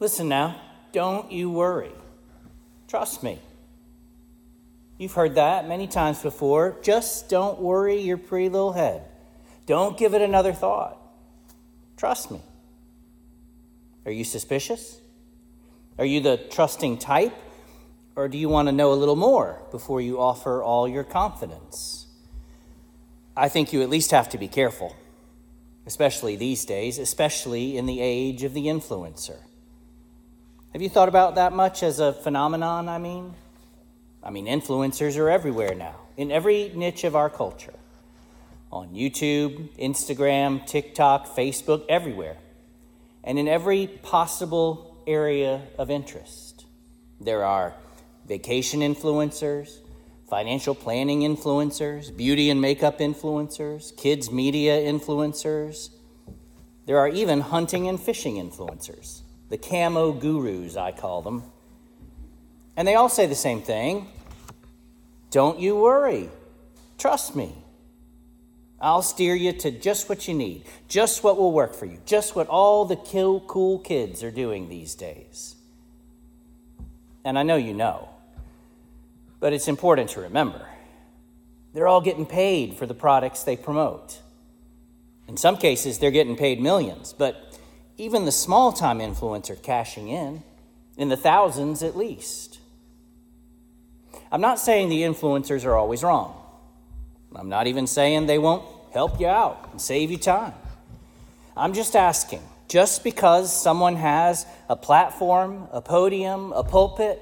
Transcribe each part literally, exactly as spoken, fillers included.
Listen now, don't you worry. Trust me. You've heard that many times before. Just don't worry your pretty little head. Don't give it another thought. Trust me. Are you suspicious? Are you the trusting type? Or do you want to know a little more before you offer all your confidence? I think you at least have to be careful, especially these days, especially in the age of the influencer. Have you thought about that much as a phenomenon, I mean? I mean, influencers are everywhere now, in every niche of our culture. On YouTube, Instagram, TikTok, Facebook, everywhere. And in every possible area of interest. There are vacation influencers, financial planning influencers, beauty and makeup influencers, kids media influencers. There are even hunting and fishing influencers. The camo gurus, I call them. And they all say the same thing. Don't you worry. Trust me. I'll steer you to just what you need, just what will work for you, just what all the cool kids are doing these days. And I know you know, but it's important to remember. They're all getting paid for the products they promote. In some cases, they're getting paid millions, but even the small-time influencer cashing in, in the thousands at least. I'm not saying the influencers are always wrong. I'm not even saying they won't help you out and save you time. I'm just asking, just because someone has a platform, a podium, a pulpit,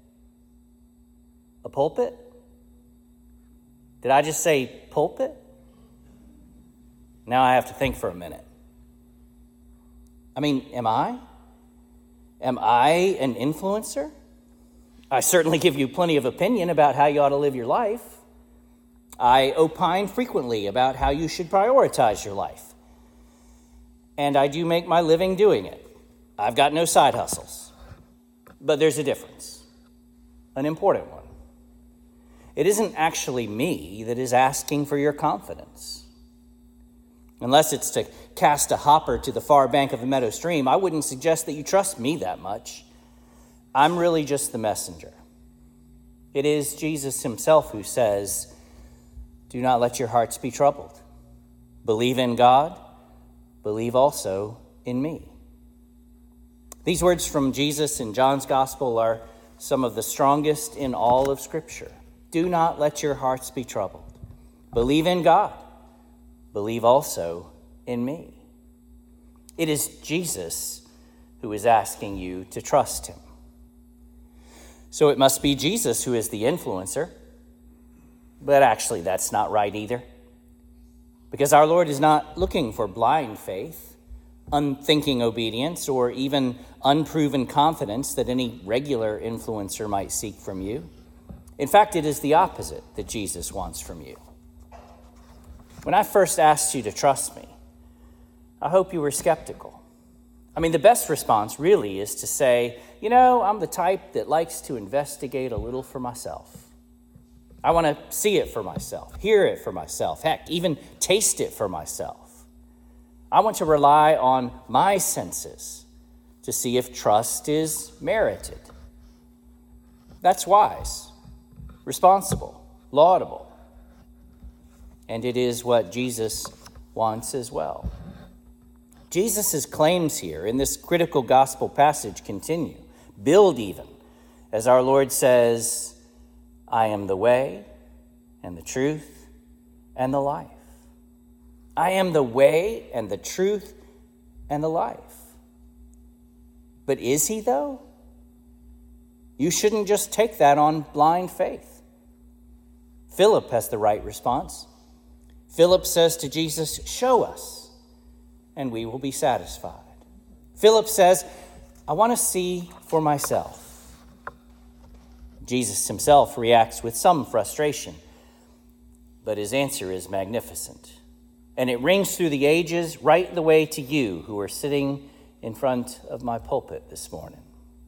a pulpit? Did I just say pulpit? Now I have to think for a minute. I mean, am I? Am I an influencer? I certainly give you plenty of opinion about how you ought to live your life. I opine frequently about how you should prioritize your life. And I do make my living doing it. I've got no side hustles. But there's a difference, an important one. It isn't actually me that is asking for your confidence. Unless it's to cast a hopper to the far bank of a meadow stream, I wouldn't suggest that you trust me that much. I'm really just the messenger. It is Jesus himself who says, do not let your hearts be troubled. Believe in God, believe also in me. These words from Jesus in John's Gospel are some of the strongest in all of Scripture. Do not let your hearts be troubled. Believe in God. Believe also in me. It is Jesus who is asking you to trust him. So it must be Jesus who is the influencer. But actually, that's not right either. Because our Lord is not looking for blind faith, unthinking obedience, or even unproven confidence that any regular influencer might seek from you. In fact, it is the opposite that Jesus wants from you. When I first asked you to trust me, I hope you were skeptical. I mean, the best response really is to say, you know, I'm the type that likes to investigate a little for myself. I want to see it for myself, hear it for myself, heck, even taste it for myself. I want to rely on my senses to see if trust is merited. That's wise, responsible, laudable. And it is what Jesus wants as well. Jesus' claims here in this critical gospel passage continue, build even, as our Lord says, I am the way and the truth and the life. I am the way and the truth and the life. But is he, though? You shouldn't just take that on blind faith. Philip has the right response. Philip says to Jesus, show us, and we will be satisfied. Philip says, I want to see for myself. Jesus himself reacts with some frustration, but his answer is magnificent. And it rings through the ages right the way to you who are sitting in front of my pulpit this morning.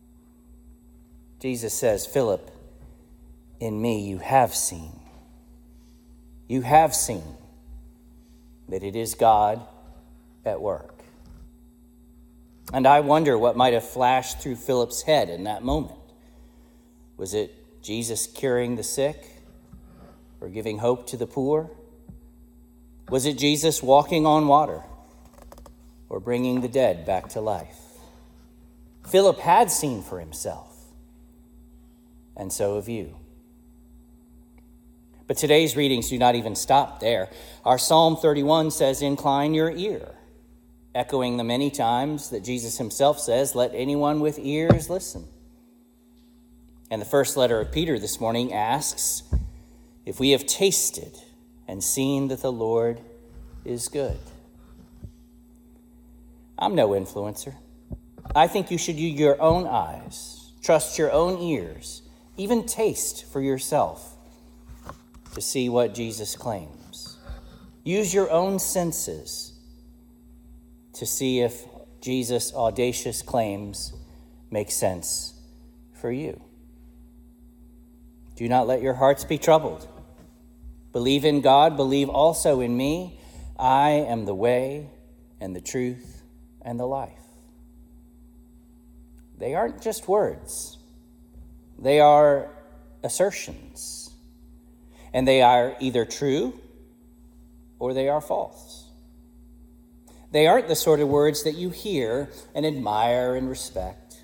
Jesus says, Philip, in me you have seen. You have seen that it is God at work. And I wonder what might have flashed through Philip's head in that moment. Was it Jesus curing the sick or giving hope to the poor? Was it Jesus walking on water or bringing the dead back to life? Philip had seen for himself, and so have you. But today's readings do not even stop there. Our Psalm thirty-one says, "Incline your ear," echoing the many times that Jesus himself says, "Let anyone with ears listen." And the first letter of Peter this morning asks, if we have tasted and seen that the Lord is good. I'm no influencer. I think you should use your own eyes, trust your own ears, even taste for yourself to see what Jesus claims. Use your own senses to see if Jesus' audacious claims make sense for you. Do not let your hearts be troubled. Believe in God, believe also in me. I am the way and the truth and the life. They aren't just words. They are assertions. And they are either true or they are false. They aren't the sort of words that you hear and admire and respect.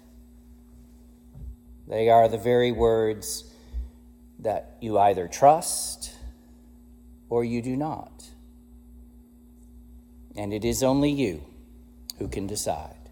They are the very words that you either trust or you do not. And it is only you who can decide.